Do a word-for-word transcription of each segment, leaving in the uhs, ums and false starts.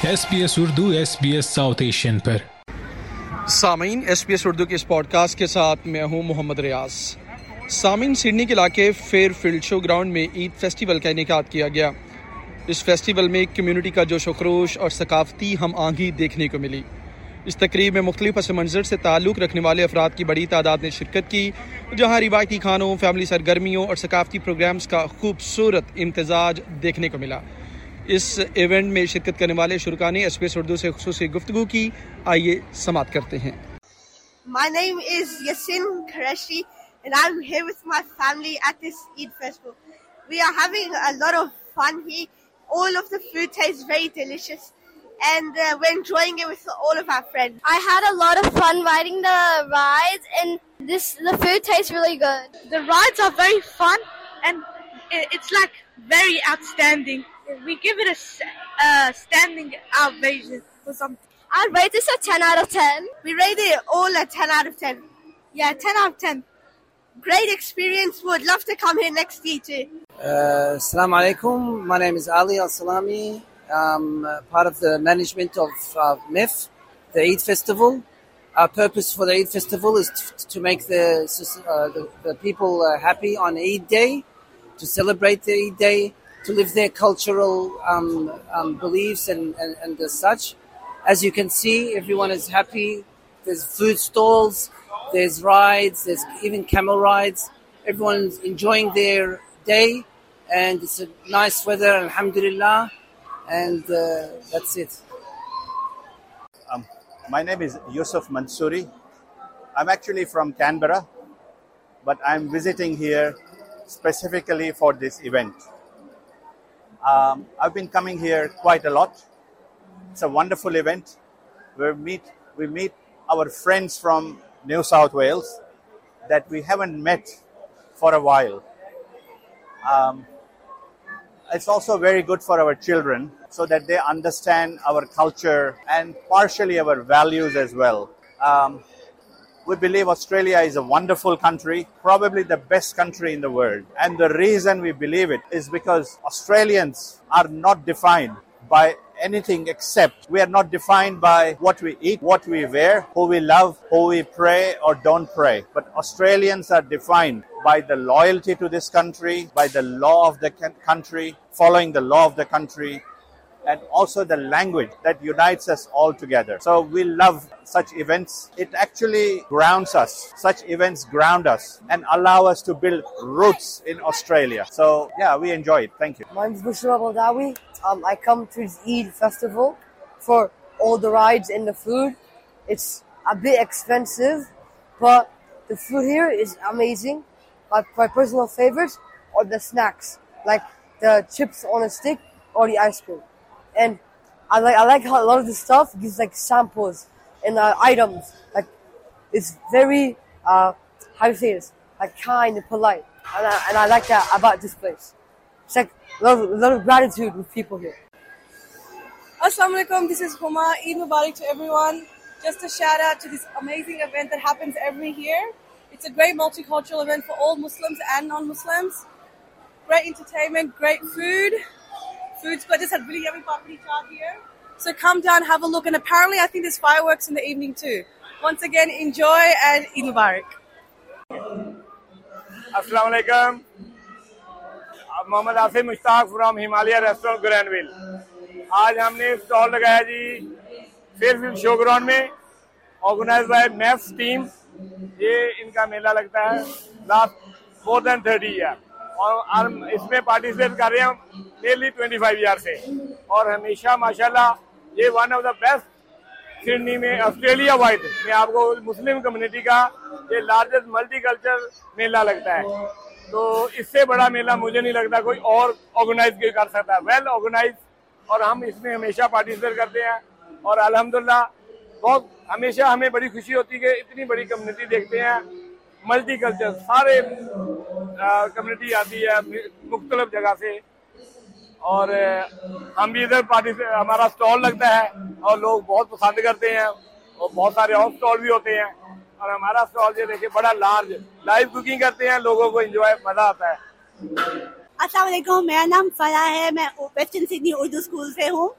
S B S Urdu S B S South Asian पर। Sameen, S B S Urdu के इस podcast के साथ मैं हूं मोहम्मद रियाज। सामीन, सिडनी के इलाके फेयरफील्ड शो ग्राउंड में ईद फेस्टिवल का इनेकाद किया गया। इस फेस्टिवल में कम्यूनिटी का जोश व खरोश और सकाफती हम आहंगी देखने को मिली। इस तकरीब में मुख्तलिफ पस मंज़र से ताल्लुक़ रखने वाले अफराद की बड़ी तादाद ने शिरकत की, जहाँ रिवायती खानों, फैमिली सरगर्मियों और सकाफती प्रोग्राम्स का खूबसूरत इम्तजाज देखने को मिला। इस इवेंट में शिरकत करने वाले शुरका ने एस बी एस उर्दू से खुसूसी गुफ्तगू की। आइए समात करते हैं। My name is Yasin Qureshi and I'm here with my family at this Eid festival. We are having a lot of fun here. All of the food tastes very delicious and uh, we're enjoying it with all of our friends. I had a lot of fun riding the rides and this the food tastes really good. The rides are very fun and it's like very outstanding. We give it a uh, standing ovation or something. I'd rate this a ten out of ten. We rate it all a ten out of ten. Yeah, ten out of ten. Great experience. Would love to come here next year too. Uh, Assalamu alaikum. My name is Ali Al-Salami. I'm uh, part of the management of uh, M I F, the Eid Festival. Our purpose for the Eid Festival is to, to make the, uh, the, the people uh, happy on Eid Day, to celebrate the Eid Day, to live their cultural um, um, beliefs and, and, and as such. As you can see, everyone is happy. There's food stalls, there's rides, there's even camel rides. Everyone's enjoying their day and it's a nice weather, alhamdulillah, and uh, that's it. Um, my name is Yusuf Mansouri. I'm actually from Canberra, but I'm visiting here specifically for this event. Um, I've been coming here quite a lot. It's a wonderful event. We meet we meet our friends from New South Wales that we haven't met for a while. Um, it's also very good for our children so that they understand our culture and partially our values as well. Um, we believe Australia is a wonderful country, probably the best country in the world. And the reason we believe it is because Australians are not defined by anything except we are not defined by what we eat, what we wear, who we love, who we pray or don't pray. But Australians are defined by the loyalty to this country, by the law of the country, following the law of the country, and also the language that unites us all together. So we love such events. It actually grounds us. Such events ground us and allow us to build roots in Australia. So yeah, we enjoy it. Thank you. My name is Bushra Baldawi. Um, I come to this Eid festival for all the rides and the food. It's a bit expensive, but the food here is amazing. My, my personal favorites are the snacks, like the chips on a stick or the ice cream. And I like I like how a lot of the stuff gives like samples and uh, items. Like it's very uh, how do you say this? Like kind and polite, and I, and I like that about this place. It's like a lot of, a lot of gratitude with people here. Assalamu alaikum. This is Huma. Eid Mubarak to everyone. Just a shout out to this amazing event that happens every year. It's a great multicultural event for all Muslims and non-Muslims. Great entertainment, great food. Food's good. Just had really yummy papri chaat here. So come down, have a look. And apparently I think there's fireworks in the evening too. Once again, enjoy and Eid Mubarak. Assalamu alaikum. Mohammad Asim Mushtaq from Himalaya Restaurant Granville. आज हमने stall लगाया जी Fairfield show ground में, organized by M I F team. ये इनका मेला लगता है last more than thirty year और हम इसमें पार्टिसिपेट कर रहे हैं नियरली ट्वेंटी फाइव ईयर से. और हमेशा माशाल्लाह ये one of the best Sydney में ऑस्ट्रेलिया वाइड में आपको मुस्लिम कम्युनिटी का ये लार्जेस्ट मल्टी कल्चर मेला लगता है. तो इससे बड़ा मेला मुझे नहीं लगता कोई और ऑर्गेनाइज कर सकता है. वेल ऑर्गेनाइज और हम इसमें हमेशा पार्टिसिपेट करते हैं और अल्हम्दुलिल्लाह बहुत हमेशा हमें बड़ी खुशी होती है कि इतनी बड़ी कम्युनिटी देखते हैं. मल्टी कल्चर सारे कम्युनिटी आती है मुख्तलिफ जगह से और हम भी इधर पार्टिसिपेट हमारा स्टॉल लगता है और लोग बहुत पसंद करते हैं और बहुत सारे और स्टॉल भी होते हैं और हमारा स्टॉल ये देखिए बड़ा लार्ज लाइव कुकिंग करते हैं, लोगों को एंजॉय मजा आता है. अस्सलाम वालेकुम, मेरा नाम फराह है, मैं वेस्टर्न सिडनी उर्दू स्कूल से हूँ.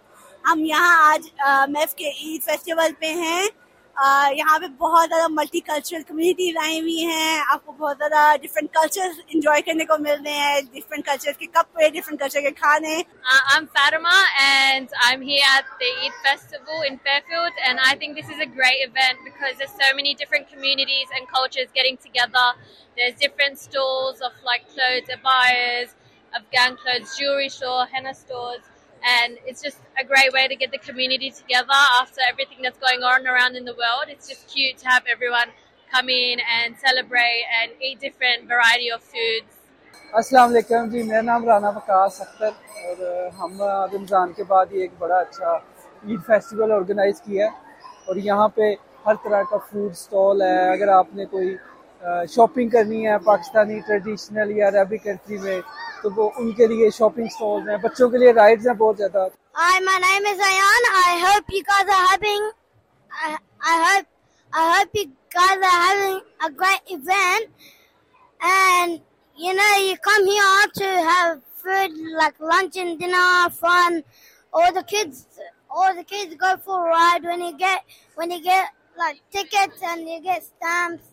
हम यहाँ आज मेफ के ईद फेस्टिवल पे हैं। Uh, यहाँ पे बहुत ज़्यादा मल्टी कल्चरल कम्युनिटीज आई हुई हैं। आपको बहुत ज़्यादा डिफरेंट कल्चर्स इंजॉय करने को मिल रहे हैं, डिफरेंट कल्चर के कपड़े, डिफरेंट कल्चर के खाने। uh, I'm Fatima and I'm here at the Eid Festival in Fairfield, and I think this is a great event because there's so many different communities and cultures getting together. There's different stalls of like clothes, abayas, Afghan clothes, jewelry store, henna stores. And it's just a great way to get the community together after everything that's going on around in the world. It's just cute to have everyone come in and celebrate and eat different variety of foods. अस्सलाम वालेकुम जी, मेरा नाम राना वकास अख्तर और हम रमज़ान के बाद ही एक बड़ा अच्छा ईद फेस्टिवल ऑर्गेनाइज़ किया है और यहाँ पे हर तरह का फूड स्टॉल है। अगर आपने कोई शॉपिंग करनी है पाकिस्तानी ट्रेडिशनल या अरबिक कंट्री में तो वो उनके लिए शॉपिंग स्टॉल्स हैं, बच्चों के लिए राइड्स हैं बहुत ज़्यादा। Hi, my name is Ayan. I hope you guys are having I, I hope I hope you guys are having a great event, and you know you come here to have food like lunch and dinner, fun. All the kids all the kids go for a ride when you get when you get like tickets and you get stamps.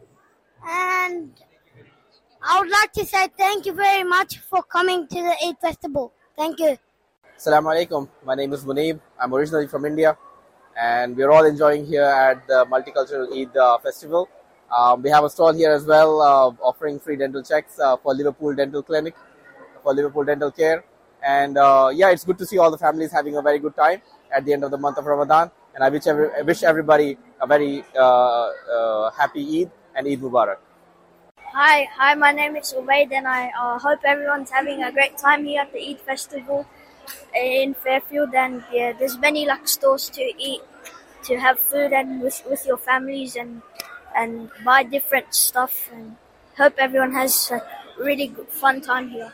And I would like to say thank you very much for coming to the Eid Festival. Thank you. Assalamu alaikum. My name is Muneeb. I'm originally from India, and we're all enjoying here at the Multicultural Eid uh, Festival. Um, we have a stall here as well, uh, offering free dental checks uh, for Liverpool Dental Clinic, for Liverpool Dental Care. And uh, yeah, it's good to see all the families having a very good time at the end of the month of Ramadan. And I wish, every, I wish everybody a very uh, uh, happy Eid and Eid Mubarak. Hi, hi. My name is Ubaid, and I uh, hope everyone's having a great time here at the Eid Festival in Fairfield. And yeah, there's many like stores to eat, to have food, and with with your families, and and buy different stuff. And hope everyone has a really good, fun time here.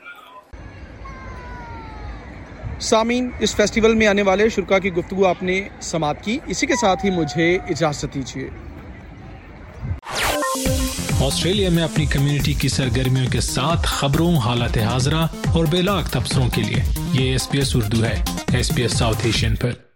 सामीन, इस festival में आने वाले शुरका की गुफ्तगू आपने समाप्त की। इसी के साथ ही मुझे इजाज़त दीजिए। ऑस्ट्रेलिया में अपनी कम्युनिटी की सरगर्मियों के साथ खबरों, हालत हाजरा और बेलाग तबसरों के लिए ये एस पी एस उर्दू है, S P S South Asian पर।